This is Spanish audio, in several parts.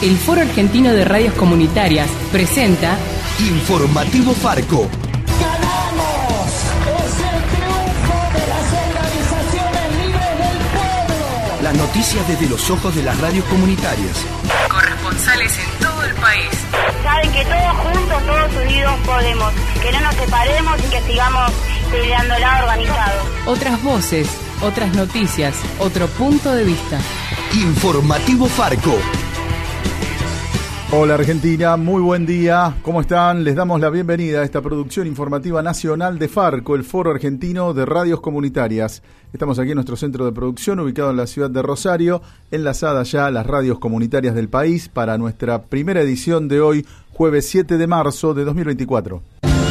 El Foro Argentino de Radios Comunitarias presenta Informativo Farco. ¡Ganamos! ¡Es el triunfo de las organizaciones libres del pueblo! Las noticias desde los ojos de las radios comunitarias. Corresponsales en todo el país. Saben que todos juntos, todos unidos podemos. Que no nos separemos y que sigamos peleándola organizados. Otras voces, otras noticias, otro punto de vista. Informativo Farco. Hola Argentina, muy buen día, ¿cómo están? Les damos la bienvenida a esta producción informativa nacional de Farco, el Foro Argentino de Radios Comunitarias. Estamos aquí en nuestro centro de producción, ubicado en la ciudad de Rosario, enlazada ya a las radios comunitarias del país para nuestra primera edición de hoy, jueves 7 de marzo de 2024.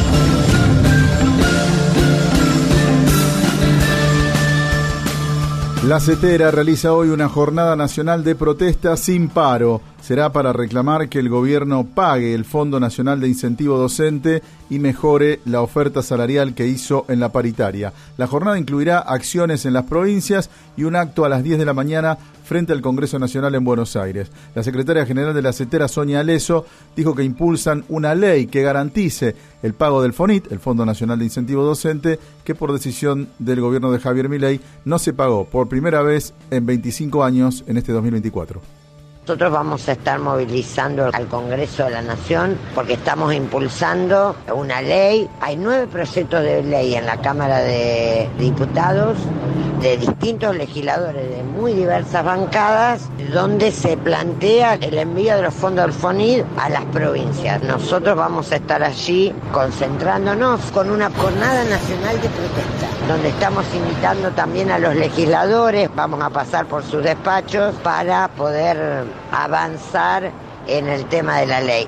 La CETERA realiza hoy una jornada nacional de protesta sin paro. Será para reclamar que el gobierno pague el Fondo Nacional de Incentivo Docente y mejore la oferta salarial que hizo en la paritaria. La jornada incluirá acciones en las provincias y un acto a las 10 de la mañana frente al Congreso Nacional en Buenos Aires. La secretaria general de la CETERA, Sonia Aleso, dijo que impulsan una ley que garantice el pago del FONIT, el Fondo Nacional de Incentivo Docente, que por decisión del gobierno de Javier Milei no se pagó por primera vez en 25 años en este 2024. Nosotros vamos a estar movilizando al Congreso de la Nación porque estamos impulsando una ley. Hay 9 proyectos de ley en la Cámara de Diputados de distintos legisladores de muy diversas bancadas donde se plantea el envío de los fondos del FONID a las provincias. Nosotros vamos a estar allí concentrándonos con una jornada nacional de protesta donde estamos invitando también a los legisladores, vamos a pasar por sus despachos para poder avanzar en el tema de la ley.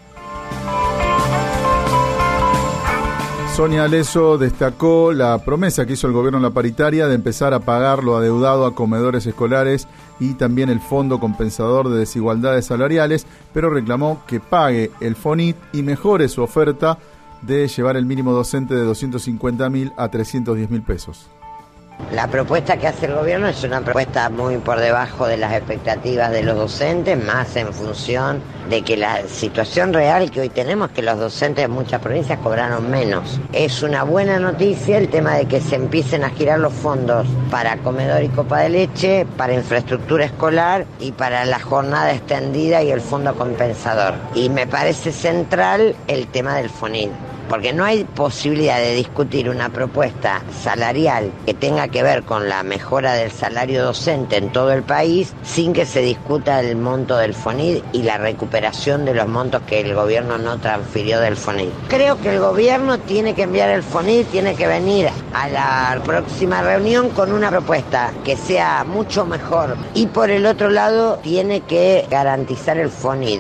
Sonia Aleso destacó la promesa que hizo el gobierno en la paritaria de empezar a pagar lo adeudado a comedores escolares y también el Fondo Compensador de Desigualdades Salariales, pero reclamó que pague el FONIT y mejore su oferta de llevar el mínimo docente de 250.000 a 310.000 pesos. La propuesta que hace el gobierno es una propuesta muy por debajo de las expectativas de los docentes, más en función de que la situación real que hoy tenemos, que los docentes de muchas provincias cobraron menos. Es una buena noticia el tema de que se empiecen a girar los fondos para comedor y copa de leche, para infraestructura escolar y para la jornada extendida y el fondo compensador. Y me parece central el tema del FONID, porque no hay posibilidad de discutir una propuesta salarial que tenga que ver con la mejora del salario docente en todo el país sin que se discuta el monto del FONID y la recuperación de los montos que el gobierno no transfirió del FONID. Creo que el gobierno tiene que enviar el FONID, tiene que venir a la próxima reunión con una propuesta que sea mucho mejor y por el otro lado tiene que garantizar el FONID.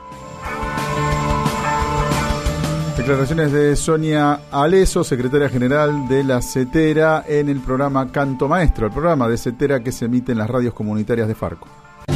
Declaraciones de Sonia Aleso, secretaria general de la CETERA, en el programa Canto Maestro, el programa de CETERA que se emite en las radios comunitarias de Farco.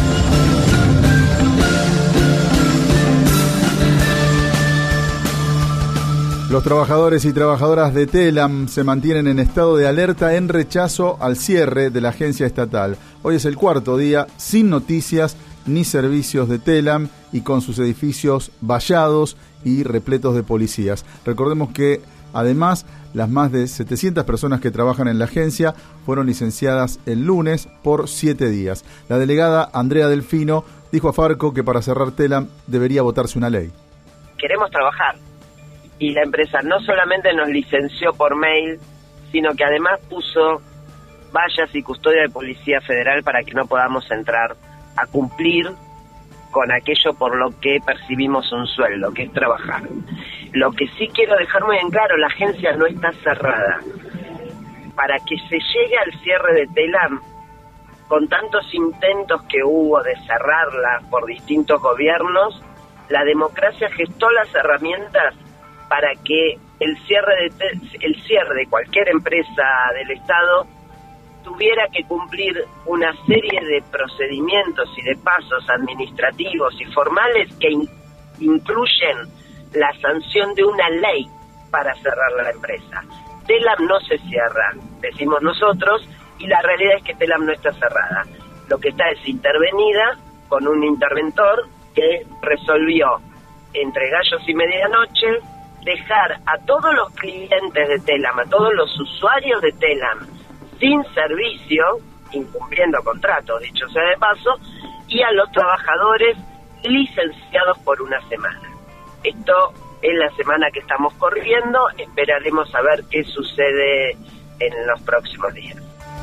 Los trabajadores y trabajadoras de TELAM se mantienen en estado de alerta en rechazo al cierre de la agencia estatal. Hoy es el cuarto día sin noticias ni servicios de TELAM y con sus edificios vallados y repletos de policías. Recordemos que además las más de 700 personas que trabajan en la agencia fueron licenciadas el lunes por 7 días. La delegada Andrea Delfino dijo a Farco que para cerrar TELAM debería votarse una ley. Queremos trabajar y la empresa no solamente nos licenció por mail, sino que además puso vallas y custodia de Policía Federal para que no podamos entrar a cumplir con aquello por lo que percibimos un sueldo, que es trabajar. Lo que sí quiero dejar muy en claro, la agencia no está cerrada. Para que se llegue al cierre de TELAM, con tantos intentos que hubo de cerrarla por distintos gobiernos, la democracia gestó las herramientas para que el cierre de cualquier empresa del Estado tuviera que cumplir una serie de procedimientos y de pasos administrativos y formales que incluyen la sanción de una ley para cerrar la empresa. TELAM no se cierra, decimos nosotros, y la realidad es que TELAM no está cerrada. Lo que está es intervenida con un interventor que resolvió, entre gallos y medianoche, dejar a todos los clientes de Telam, a todos los usuarios de Telam, sin servicio, incumpliendo contratos, dicho sea de paso, y a los trabajadores licenciados por una semana. Esto es la semana que estamos corriendo, esperaremos a ver qué sucede en los próximos días.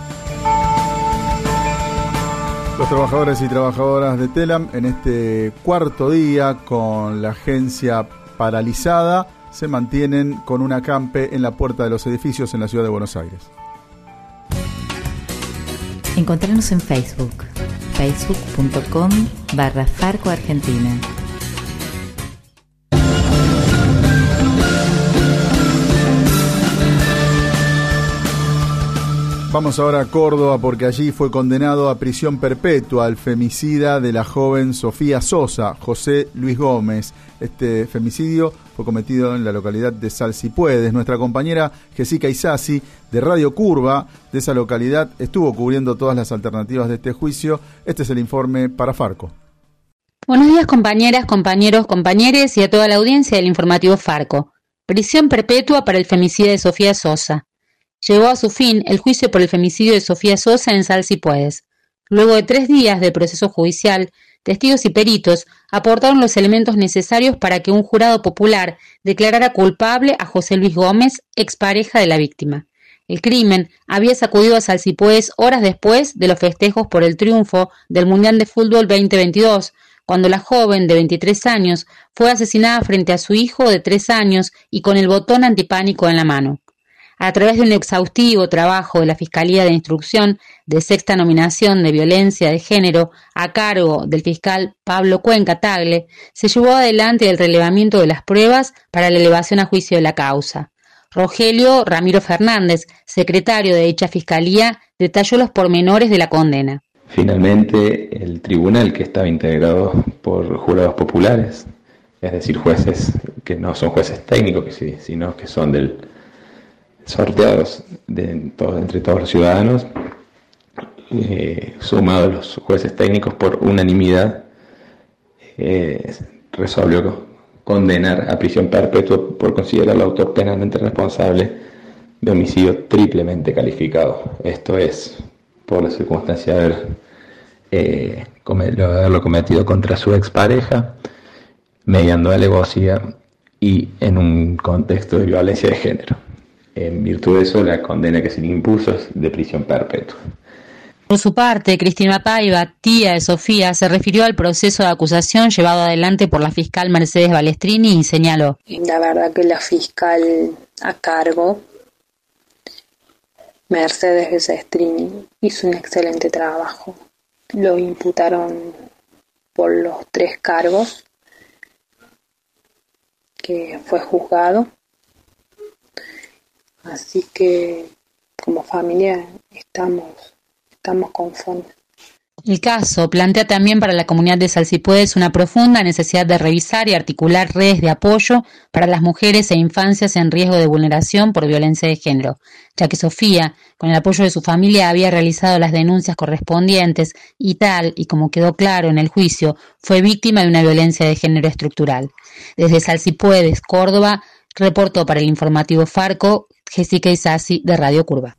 Los trabajadores y trabajadoras de Telam en este cuarto día con la agencia paralizada se mantienen con un acampe en la puerta de los edificios en la ciudad de Buenos Aires. Encontrarnos en Facebook, facebook.com/Farco Argentina. Vamos ahora a Córdoba porque allí fue condenado a prisión perpetua el femicida de la joven Sofía Sosa, José Luis Gómez. Este femicidio fue cometido en la localidad de Salsipuedes. Nuestra compañera Jessica Isasi de Radio Curva de esa localidad estuvo cubriendo todas las alternativas de este juicio. Este es el informe para Farco. Buenos días compañeras, compañeros, compañeres y a toda la audiencia del informativo Farco. Prisión perpetua para el femicidio de Sofía Sosa. Llegó a su fin el juicio por el femicidio de Sofía Sosa en Salsipuedes. Luego de 3 días de proceso judicial, testigos y peritos aportaron los elementos necesarios para que un jurado popular declarara culpable a José Luis Gómez, expareja de la víctima. El crimen había sacudido a Salsipuedes horas después de los festejos por el triunfo del Mundial de Fútbol 2022, cuando la joven de 23 años fue asesinada frente a su hijo de 3 años y con el botón antipánico en la mano. A través de un exhaustivo trabajo de la Fiscalía de Instrucción de Sexta Nominación de Violencia de Género a cargo del fiscal Pablo Cuenca Tagle, se llevó adelante el relevamiento de las pruebas para la elevación a juicio de la causa. Rogelio Ramiro Fernández, secretario de dicha Fiscalía, detalló los pormenores de la condena. Finalmente, el tribunal, que estaba integrado por jurados populares, es decir, jueces que no son jueces técnicos, sino que son sorteados entre todos los ciudadanos, sumados los jueces técnicos por unanimidad, resolvió condenar a prisión perpetua por considerar al autor penalmente responsable de homicidio triplemente calificado. Esto es, por la circunstancia de haberlo cometido contra su expareja, mediando alevosía y en un contexto de violencia de género. En virtud de eso, la condena que se le impuso es de prisión perpetua. Por su parte, Cristina Paiva, tía de Sofía, se refirió al proceso de acusación llevado adelante por la fiscal Mercedes Balestrini y señaló: La verdad que la fiscal a cargo, Mercedes Balestrini, hizo un excelente trabajo. Lo imputaron por los 3 cargos que fue juzgado. Así que como familia estamos conformes. El caso plantea también para la comunidad de Salsipuedes una profunda necesidad de revisar y articular redes de apoyo para las mujeres e infancias en riesgo de vulneración por violencia de género, ya que Sofía, con el apoyo de su familia, había realizado las denuncias correspondientes y tal, y como quedó claro en el juicio, fue víctima de una violencia de género estructural. Desde Salsipuedes, Córdoba, reportó para el informativo Farco Jessica Isasi de Radio Curva.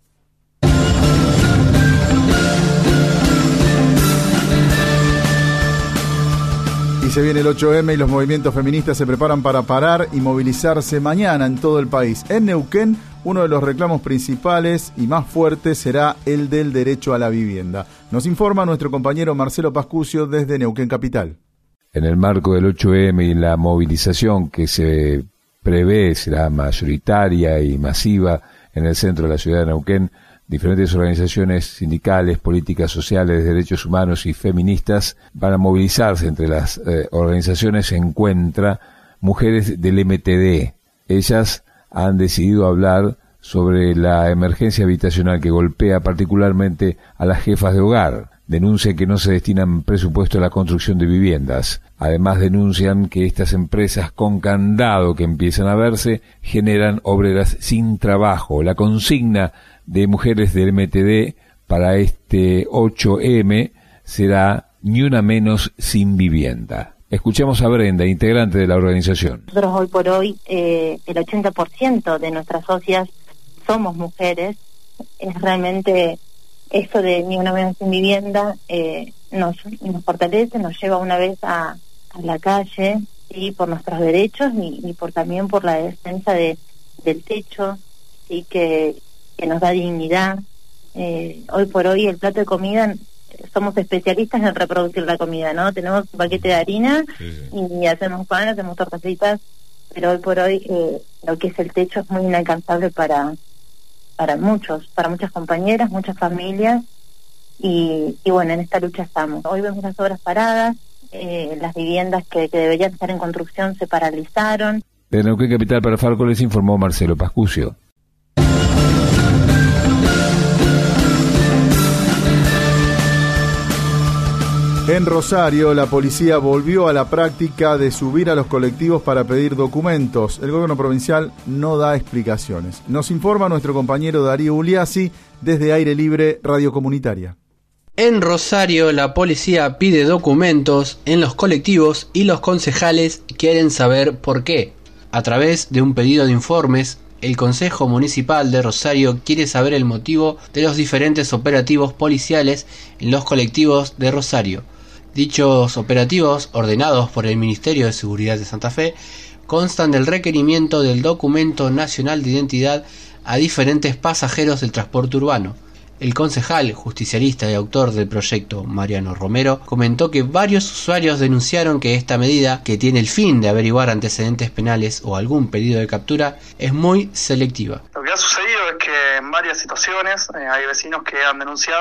Y se viene el 8M y los movimientos feministas se preparan para parar y movilizarse mañana en todo el país. En Neuquén, uno de los reclamos principales y más fuertes será el del derecho a la vivienda. Nos informa nuestro compañero Marcelo Pascucio desde Neuquén Capital. En el marco del 8M y la movilización que se prevé será mayoritaria y masiva en el centro de la ciudad de Neuquén, diferentes organizaciones sindicales, políticas sociales, de derechos humanos y feministas van a movilizarse. Entre las organizaciones se encuentra mujeres del MTD. Ellas han decidido hablar sobre la emergencia habitacional que golpea particularmente a las jefas de hogar. Denuncian que no se destinan presupuesto a la construcción de viviendas. Además denuncian que estas empresas con candado que empiezan a verse generan obreras sin trabajo. La consigna de mujeres del MTD para este 8M será ni una menos sin vivienda. Escuchemos a Brenda, integrante de la organización. Nosotros hoy por hoy, el 80% de nuestras socias somos mujeres. Es realmente esto de Ni una menos sin vivienda nos fortalece, nos lleva una vez a la calle, y por nuestros derechos y también por la defensa del techo, y que nos da dignidad. Hoy por hoy el plato de comida, somos especialistas en reproducir la comida, ¿no? Tenemos un paquete de harina y hacemos pan, hacemos tortas fritas, pero hoy por hoy lo que es el techo es muy inalcanzable para muchas compañeras, muchas familias, y bueno, en esta lucha estamos. Hoy vemos las obras paradas, las viviendas que deberían estar en construcción se paralizaron. De Neuquén Capital para Farco les informó Marcelo Pascucio. En Rosario, la policía volvió a la práctica de subir a los colectivos para pedir documentos. El gobierno provincial no da explicaciones. Nos informa nuestro compañero Darío Uliassi desde Aire Libre Radio Comunitaria. En Rosario, la policía pide documentos en los colectivos y los concejales quieren saber por qué. A través de un pedido de informes, el Consejo Municipal de Rosario quiere saber el motivo de los diferentes operativos policiales en los colectivos de Rosario. Dichos operativos, ordenados por el Ministerio de Seguridad de Santa Fe, constan del requerimiento del documento nacional de identidad a diferentes pasajeros del transporte urbano. El concejal, justicialista y autor del proyecto, Mariano Romero, comentó que varios usuarios denunciaron que esta medida, que tiene el fin de averiguar antecedentes penales o algún pedido de captura, es muy selectiva. Lo que ha sucedido es que en varias situaciones hay vecinos que han denunciado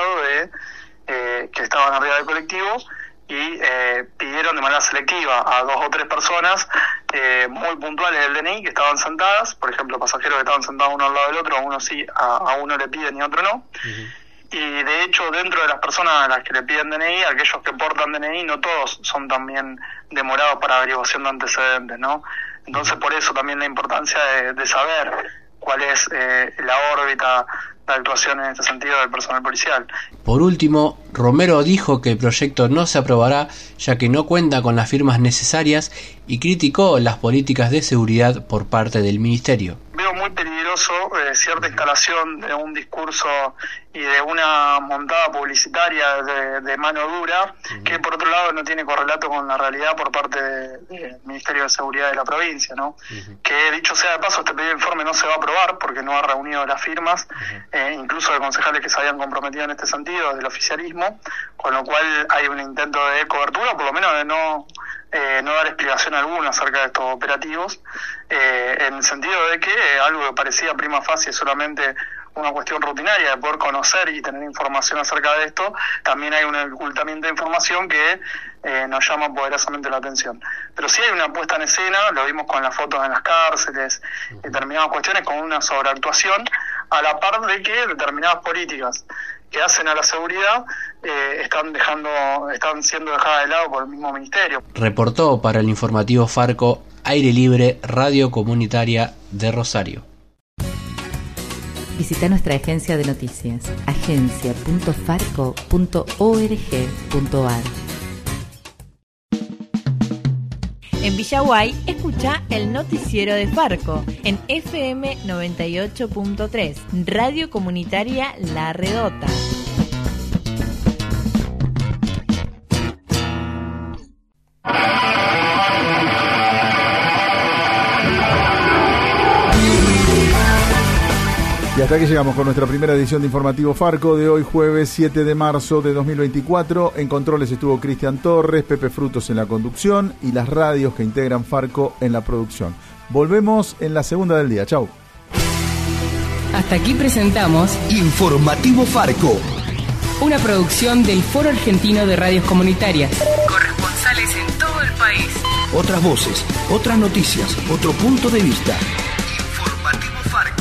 que estaban arriba del colectivo y pidieron de manera selectiva a 2 o 3 personas muy puntuales del DNI que estaban sentadas, por ejemplo pasajeros que estaban sentados uno al lado del otro, a uno sí, a uno le piden y a otro no. Y de hecho dentro de las personas a las que le piden DNI, aquellos que portan DNI, no todos son también demorados para averiguación de antecedentes, ¿no? Entonces por eso también la importancia de saber cuál es la órbita de actuación en este sentido del personal policial. Por último, Romero dijo que el proyecto no se aprobará ya que no cuenta con las firmas necesarias y criticó las políticas de seguridad por parte del ministerio. Veo muy peligroso cierta instalación de un discurso y de una montada publicitaria de mano dura, que por otro lado no tiene correlato con la realidad por parte del Ministerio de Seguridad de la provincia, ¿no? Que dicho sea de paso, este pedido de informe no se va a aprobar porque no ha reunido las firmas, incluso de concejales que se habían comprometido en este sentido, del oficialismo, con lo cual hay un intento de cobertura, por lo menos de no dar explicación alguna acerca de estos operativos, en el sentido de que algo que parecía prima facie solamente una cuestión rutinaria de poder conocer y tener información acerca de esto, también hay un ocultamiento de información que nos llama poderosamente la atención. Pero sí hay una puesta en escena, lo vimos con las fotos en las cárceles, determinadas cuestiones con una sobreactuación, a la par de que determinadas políticas que hacen a la seguridad están siendo dejadas de lado por el mismo ministerio. Reportó para el informativo Farco, Aire Libre Radio Comunitaria de Rosario. Visita nuestra agencia de noticias, agencia.farco.org.ar. En Villaguay, escucha el noticiero de Farco en FM 98.3, Radio Comunitaria La Redota. Y hasta aquí llegamos con nuestra primera edición de Informativo Farco de hoy, jueves 7 de marzo de 2024. En controles estuvo Cristian Torres, Pepe Frutos en la conducción y las radios que integran Farco en la producción. Volvemos en la segunda del día. Chau. Hasta aquí presentamos Informativo Farco, una producción del Foro Argentino de Radios Comunitarias. Corresponsales en todo el país. Otras voces, otras noticias, otro punto de vista. Informativo Farco.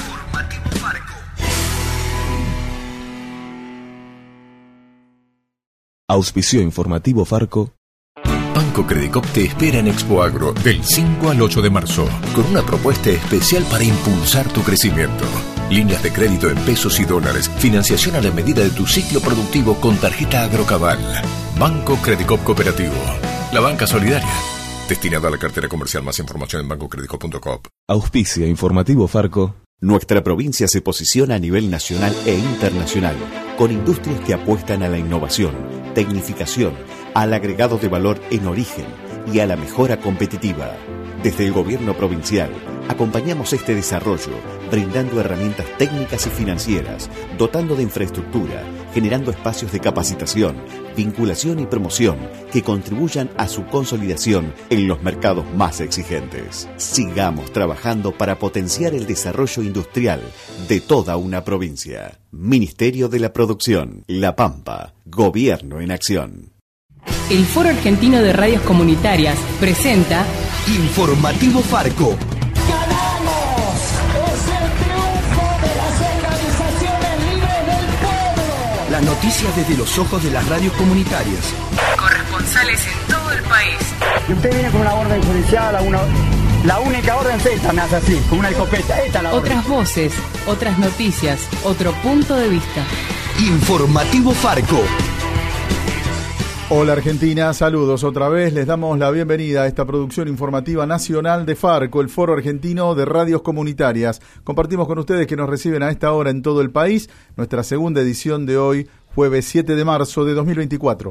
Auspició Informativo Farco. Banco Credicop te espera en Expo Agro del 5 al 8 de marzo con una propuesta especial para impulsar tu crecimiento. Líneas de crédito en pesos y dólares, financiación a la medida de tu ciclo productivo con tarjeta Agrocabal. Banco Credicop Cooperativo, la banca solidaria. Destinado a la cartera comercial. Más información en bancocredico.com. Auspicia Informativo Farco. Nuestra provincia se posiciona a nivel nacional e internacional, con industrias que apuestan a la innovación, tecnificación, al agregado de valor en origen y a la mejora competitiva. Desde el gobierno provincial, acompañamos este desarrollo, brindando herramientas técnicas y financieras, dotando de infraestructura, generando espacios de capacitación, vinculación y promoción que contribuyan a su consolidación en los mercados más exigentes. Sigamos trabajando para potenciar el desarrollo industrial de toda una provincia. Ministerio de la Producción, La Pampa, Gobierno en Acción. El Foro Argentino de Radios Comunitarias presenta Informativo Farco. ¡Ganamos! ¡Es el triunfo de las organizaciones libres del pueblo! Las noticias desde los ojos de las radios comunitarias. Corresponsales en todo el país. Y usted viene con una orden judicial, la única orden es esta, me hace así, con una escopeta. Esta es la orden. Otras voces, otras noticias, otro punto de vista. Informativo Farco. Hola Argentina, saludos otra vez, les damos la bienvenida a esta producción informativa nacional de Farco, el Foro Argentino de Radios Comunitarias. Compartimos con ustedes que nos reciben a esta hora en todo el país, nuestra segunda edición de hoy, jueves 7 de marzo de 2024.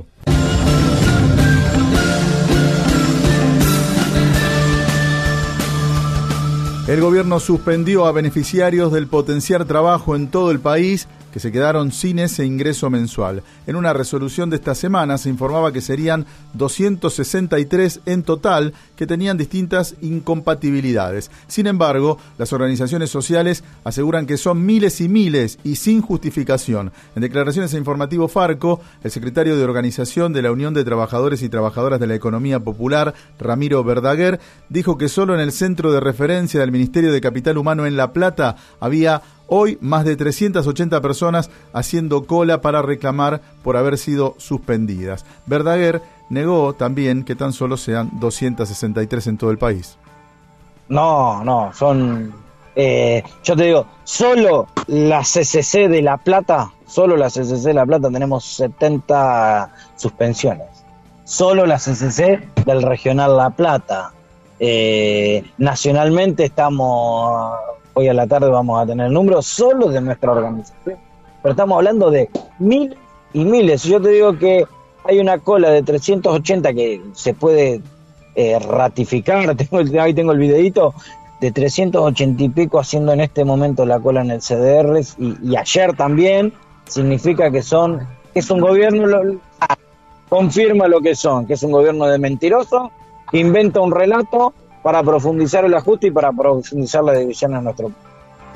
El gobierno suspendió a beneficiarios del Potenciar Trabajo en todo el país que se quedaron sin ese ingreso mensual. En una resolución de esta semana se informaba que serían 263 en total que tenían distintas incompatibilidades. Sin embargo, las organizaciones sociales aseguran que son miles y miles y sin justificación. En declaraciones a Informativo Farco, el secretario de Organización de la Unión de Trabajadores y Trabajadoras de la Economía Popular, Ramiro Verdaguer, dijo que solo en el centro de referencia del Ministerio de Capital Humano en La Plata había hoy más de 380 personas haciendo cola para reclamar por haber sido suspendidas. Verdaguer negó también que tan solo sean 263 en todo el país. No, son... yo te digo, solo la CCC de La Plata, tenemos 70 suspensiones. Solo la CCC del Regional La Plata. Nacionalmente estamos... Hoy a la tarde vamos a tener números solo de nuestra organización. Pero estamos hablando de miles y miles. Yo te digo que hay una cola de 380 que se puede ratificar. Ahí tengo el videíto de 380 y pico haciendo en este momento la cola en el CDR. Y ayer también. Significa que es un gobierno, confirma lo que son, que es un gobierno de mentirosos, que inventa un relato para profundizar el ajuste y para profundizar la división en nuestro país.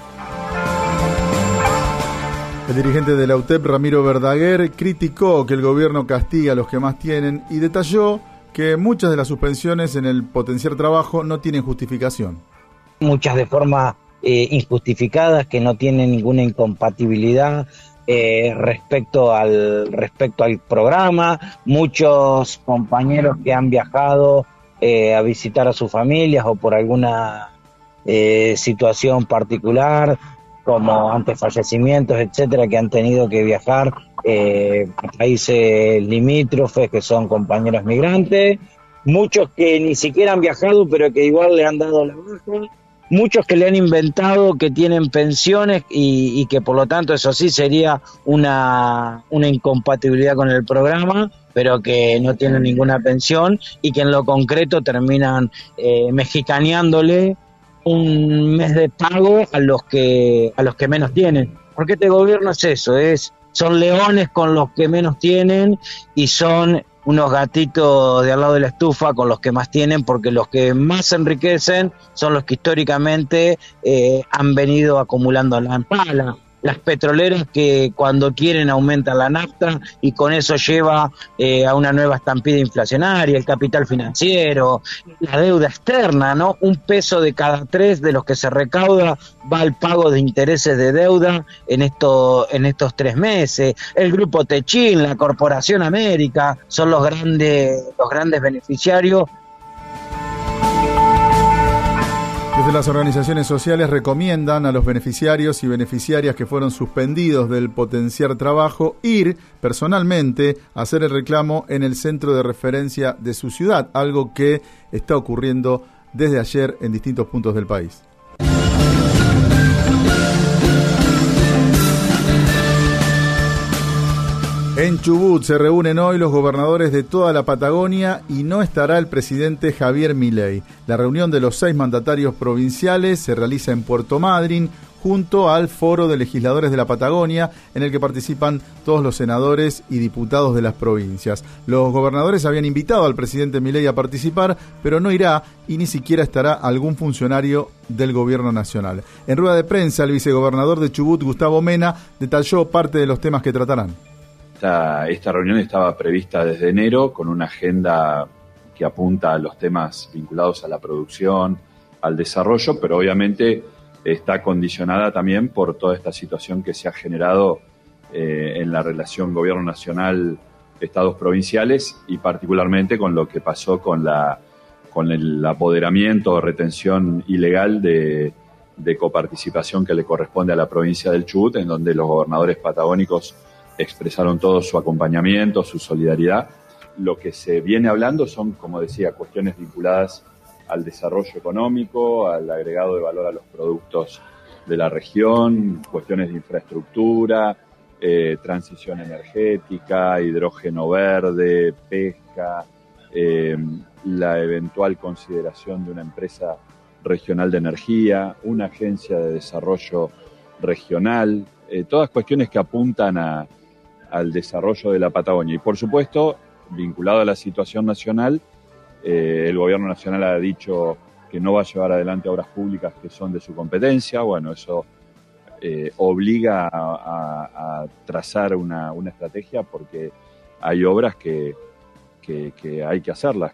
El dirigente de la UTEP, Ramiro Verdaguer, criticó que el gobierno castiga a los que más tienen y detalló que muchas de las suspensiones en el Potenciar Trabajo no tienen justificación. Muchas de forma injustificadas, que no tienen ninguna incompatibilidad respecto al programa. Muchos compañeros que han viajado a visitar a sus familias o por alguna situación particular, como ante fallecimientos, etcétera, que han tenido que viajar a países limítrofes, que son compañeros migrantes, muchos que ni siquiera han viajado pero que igual le han dado la baja, muchos que le han inventado que tienen pensiones y que por lo tanto eso sí sería una incompatibilidad con el programa, pero que no tienen ninguna pensión y que en lo concreto terminan mexicaneándole un mes de pago a los que menos tienen. Porque este gobierno es eso, son leones con los que menos tienen y son unos gatitos de al lado de la estufa con los que más tienen, porque los que más se enriquecen son los que históricamente han venido acumulando la pala. Las petroleras que cuando quieren aumentan la nafta y con eso lleva a una nueva estampida inflacionaria, el capital financiero, la deuda externa, ¿no? 1 peso de cada 3 de los que se recauda va al pago de intereses de deuda en estos 3 meses. El Grupo Techin, la Corporación América, son los grandes beneficiarios. Desde Desde las organizaciones sociales recomiendan a los beneficiarios y beneficiarias que fueron suspendidos del Potenciar Trabajo ir personalmente a hacer el reclamo en el centro de referencia de su ciudad, algo que está ocurriendo desde ayer en distintos puntos del país. En Chubut se reúnen hoy los gobernadores de toda la Patagonia y no estará el presidente Javier Milei. La reunión de los 6 mandatarios provinciales se realiza en Puerto Madryn junto al Foro de Legisladores de la Patagonia, en el que participan todos los senadores y diputados de las provincias. Los gobernadores habían invitado al presidente Milei a participar, pero no irá y ni siquiera estará algún funcionario del gobierno nacional. En rueda de prensa, el vicegobernador de Chubut, Gustavo Mena, detalló parte de los temas que tratarán. Esta reunión estaba prevista desde enero con una agenda que apunta a los temas vinculados a la producción, al desarrollo, pero obviamente está condicionada también por toda esta situación que se ha generado en la relación gobierno nacional, estados provinciales y particularmente con lo que pasó con el apoderamiento o retención ilegal de coparticipación que le corresponde a la provincia del Chubut, en donde los gobernadores patagónicos expresaron todo su acompañamiento, su solidaridad. Lo que se viene hablando son, como decía, cuestiones vinculadas al desarrollo económico, al agregado de valor a los productos de la región, cuestiones de infraestructura, transición energética, hidrógeno verde, pesca, la eventual consideración de una empresa regional de energía, una agencia de desarrollo regional, todas cuestiones que apuntan al desarrollo de la Patagonia. Y por supuesto, vinculado a la situación nacional, el gobierno nacional ha dicho que no va a llevar adelante obras públicas que son de su competencia. Bueno, eso obliga a trazar una estrategia porque hay obras que hay que hacerlas.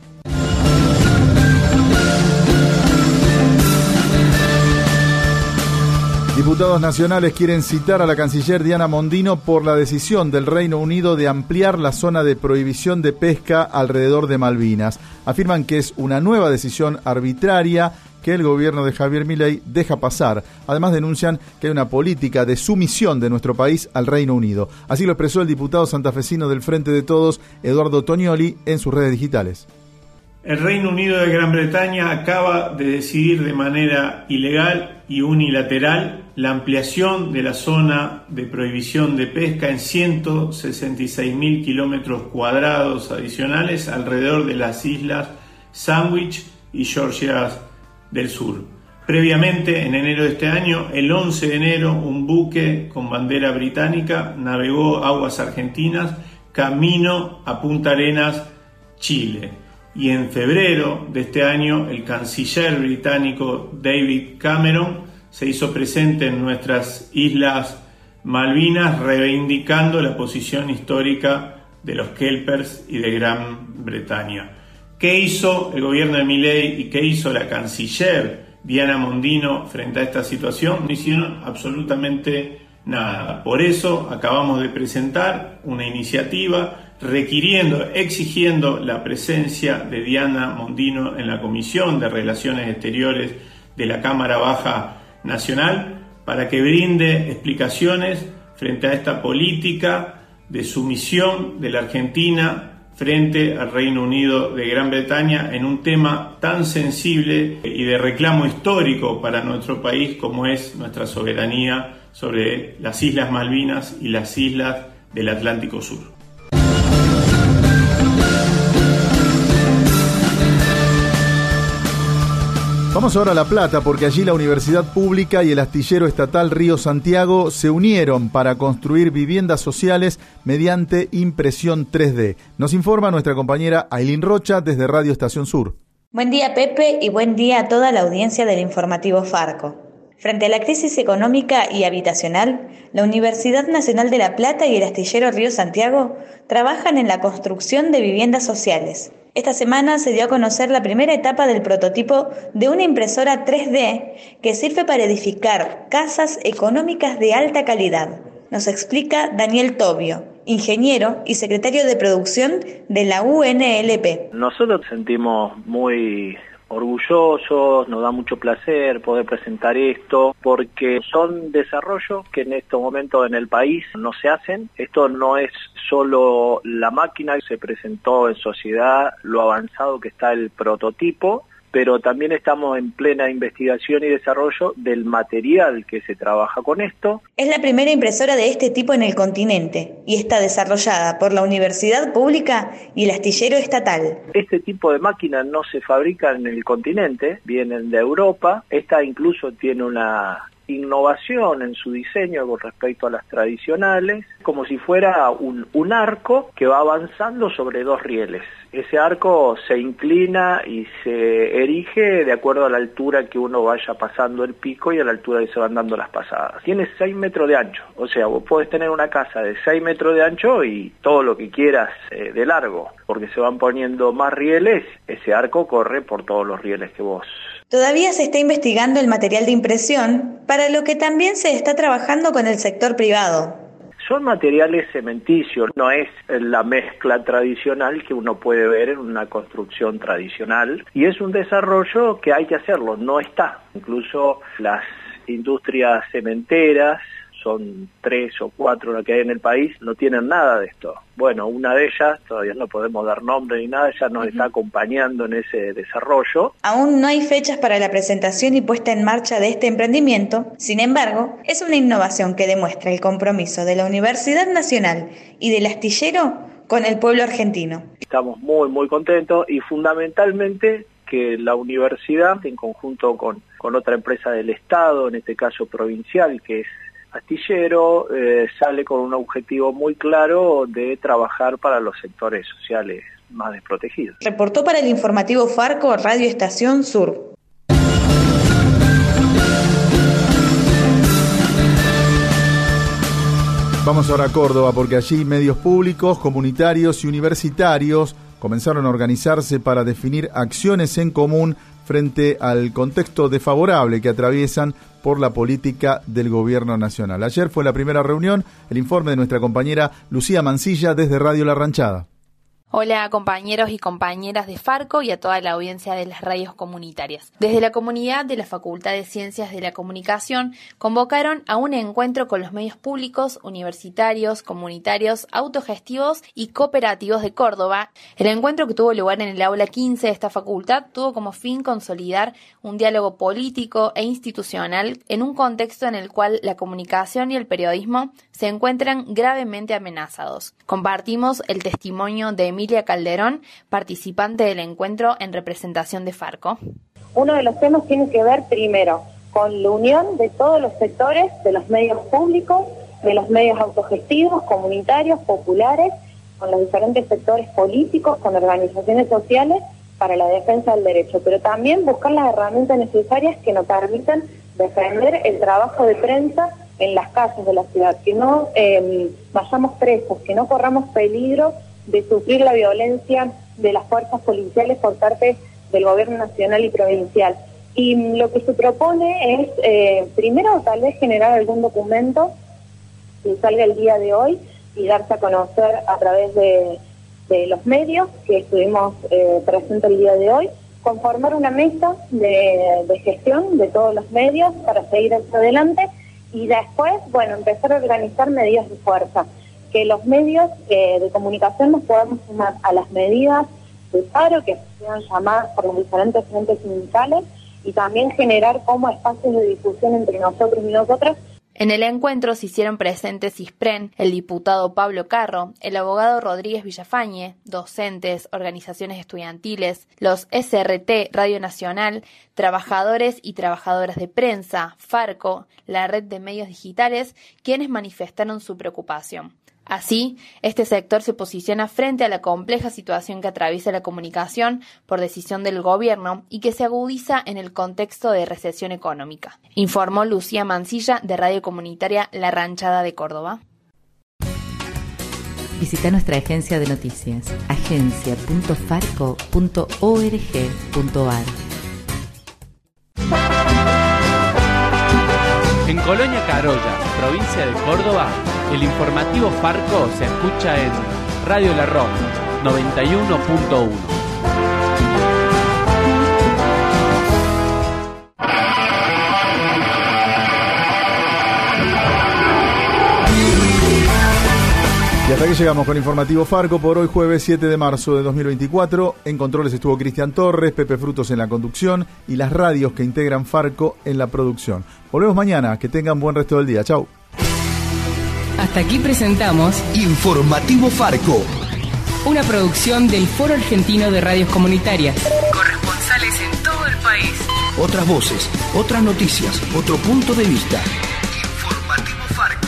Diputados nacionales quieren citar a la canciller Diana Mondino por la decisión del Reino Unido de ampliar la zona de prohibición de pesca alrededor de Malvinas. Afirman que es una nueva decisión arbitraria que el gobierno de Javier Milei deja pasar. Además denuncian que hay una política de sumisión de nuestro país al Reino Unido. Así lo expresó el diputado santafesino del Frente de Todos, Eduardo Tognoli, en sus redes digitales. El Reino Unido de Gran Bretaña acaba de decidir de manera ilegal y unilateral la ampliación de la zona de prohibición de pesca en 166.000 kilómetros cuadrados adicionales alrededor de las islas Sandwich y Georgia del Sur. Previamente, en enero de este año, el 11 de enero, un buque con bandera británica navegó aguas argentinas camino a Punta Arenas, Chile. Y en febrero de este año, el canciller británico David Cameron se hizo presente en nuestras islas Malvinas, reivindicando la posición histórica de los Kelpers y de Gran Bretaña. ¿Qué hizo el gobierno de Milei y qué hizo la canciller Diana Mondino frente a esta situación? No hicieron absolutamente nada. Por eso acabamos de presentar una iniciativa exigiendo la presencia de Diana Mondino en la Comisión de Relaciones Exteriores de la Cámara Baja Nacional para que brinde explicaciones frente a esta política de sumisión de la Argentina frente al Reino Unido de Gran Bretaña en un tema tan sensible y de reclamo histórico para nuestro país como es nuestra soberanía sobre las Islas Malvinas y las islas del Atlántico Sur. Vamos ahora a La Plata porque allí la Universidad Pública y el Astillero Estatal Río Santiago se unieron para construir viviendas sociales mediante impresión 3D. Nos informa nuestra compañera Ailín Rocha desde Radio Estación Sur. Buen día, Pepe, y buen día a toda la audiencia del informativo Farco. Frente a la crisis económica y habitacional, la Universidad Nacional de La Plata y el Astillero Río Santiago trabajan en la construcción de viviendas sociales. Esta semana se dio a conocer la primera etapa del prototipo de una impresora 3D que sirve para edificar casas económicas de alta calidad. Nos explica Daniel Tobio, ingeniero y secretario de producción de la UNLP. Nosotros sentimos muy orgullosos, nos da mucho placer poder presentar esto, porque son desarrollos que en estos momentos en el país no se hacen. Esto no es solo la máquina, se presentó en sociedad lo avanzado que está el prototipo, pero también estamos en plena investigación y desarrollo del material que se trabaja con esto. Es la primera impresora de este tipo en el continente y está desarrollada por la Universidad Pública y el Astillero Estatal. Este tipo de máquinas no se fabrican en el continente, vienen de Europa. Esta incluso tiene una innovación en su diseño con respecto a las tradicionales, como si fuera un arco que va avanzando sobre 2 rieles. Ese arco se inclina y se erige de acuerdo a la altura que uno vaya pasando el pico y a la altura que se van dando las pasadas. Tiene 6 metros de ancho, o sea, vos podés tener una casa de 6 metros de ancho y todo lo que quieras de largo, porque se van poniendo más rieles, ese arco corre por todos los rieles que vos. Todavía se está investigando el material de impresión, para lo que también se está trabajando con el sector privado. Son materiales cementicios, no es la mezcla tradicional que uno puede ver en una construcción tradicional, y es un desarrollo que hay que hacerlo, no está. Incluso las industrias cementeras, son 3 o 4 las que hay en el país, no tienen nada de esto. Bueno, una de ellas, todavía no podemos dar nombre ni nada, ya nos está acompañando en ese desarrollo. Aún no hay fechas para la presentación y puesta en marcha de este emprendimiento, sin embargo, es una innovación que demuestra el compromiso de la Universidad Nacional y del Astillero con el pueblo argentino. Estamos muy contentos y fundamentalmente que la universidad, en conjunto con otra empresa del Estado, en este caso provincial, que es Astillero, sale con un objetivo muy claro de trabajar para los sectores sociales más desprotegidos. Reportó para el informativo Farco, Radio Estación Sur. Vamos ahora a Córdoba, porque allí medios públicos, comunitarios y universitarios comenzaron a organizarse para definir acciones en común frente al contexto desfavorable que atraviesan por la política del gobierno nacional. Ayer fue la primera reunión, el informe de nuestra compañera Lucía Mancilla desde Radio La Ranchada. Hola compañeros y compañeras de Farco y a toda la audiencia de las radios comunitarias. Desde la comunidad de la Facultad de Ciencias de la Comunicación convocaron a un encuentro con los medios públicos, universitarios, comunitarios, autogestivos y cooperativos de Córdoba. El encuentro, que tuvo lugar en el aula 15 de esta facultad, tuvo como fin consolidar un diálogo político e institucional en un contexto en el cual la comunicación y el periodismo se encuentran gravemente amenazados. Compartimos el testimonio de Emilia Calderón, participante del encuentro en representación de Farco. Uno de los temas tiene que ver primero con la unión de todos los sectores, de los medios públicos, de los medios autogestivos, comunitarios, populares, con los diferentes sectores políticos, con organizaciones sociales para la defensa del derecho, pero también buscar las herramientas necesarias que nos permitan defender el trabajo de prensa en las calles de la ciudad, que no vayamos presos, que no corramos peligro de sufrir la violencia de las fuerzas policiales por parte del gobierno nacional y provincial. Y lo que se propone es, primero, tal vez generar algún documento que salga el día de hoy y darse a conocer a través de los medios que estuvimos presentes el día de hoy, conformar una mesa de gestión de todos los medios para seguir hacia adelante y después, bueno, empezar a organizar medidas de fuerza, que los medios de comunicación nos podamos sumar a las medidas de paro que sean llamadas por los diferentes frentes sindicales y también generar como espacios de discusión entre nosotros y nosotras. En el encuentro se hicieron presentes ISPREN, el diputado Pablo Carro, el abogado Rodríguez Villafañe, docentes, organizaciones estudiantiles, los SRT, Radio Nacional, trabajadores y trabajadoras de prensa, Farco, la red de medios digitales, quienes manifestaron su preocupación. Así, este sector se posiciona frente a la compleja situación que atraviesa la comunicación por decisión del gobierno y que se agudiza en el contexto de recesión económica, informó Lucía Mancilla de Radio Comunitaria La Ranchada de Córdoba. Visita nuestra agencia de noticias, agencia.farco.org.ar. En Colonia Carolla, provincia de Córdoba, el informativo Farco se escucha en Radio La Roca 91.1. aquí llegamos con Informativo Farco por hoy, jueves 7 de marzo de 2024. En controles estuvo Cristian Torres, Pepe Frutos en la conducción y las radios que integran Farco en la producción. Volvemos mañana, que tengan buen resto del día. Chau. Hasta aquí presentamos Informativo Farco, una producción del Foro Argentino de Radios Comunitarias. Corresponsales en todo el país. otras voces, otras noticias, otro punto de vista. Informativo Farco.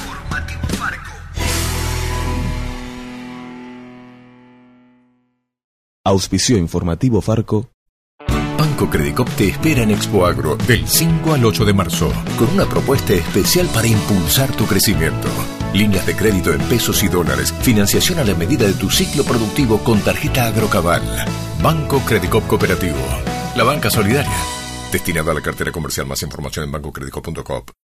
Auspició Informativo Farco. Banco Credicop te espera en Expo Agro del 5 al 8 de marzo con una propuesta especial para impulsar tu crecimiento. Líneas de crédito en pesos y dólares, financiación a la medida de tu ciclo productivo con tarjeta Agrocabal. Banco Credicop Cooperativo, la banca solidaria. Destinada a la cartera comercial. Más información en bancocredicop.com.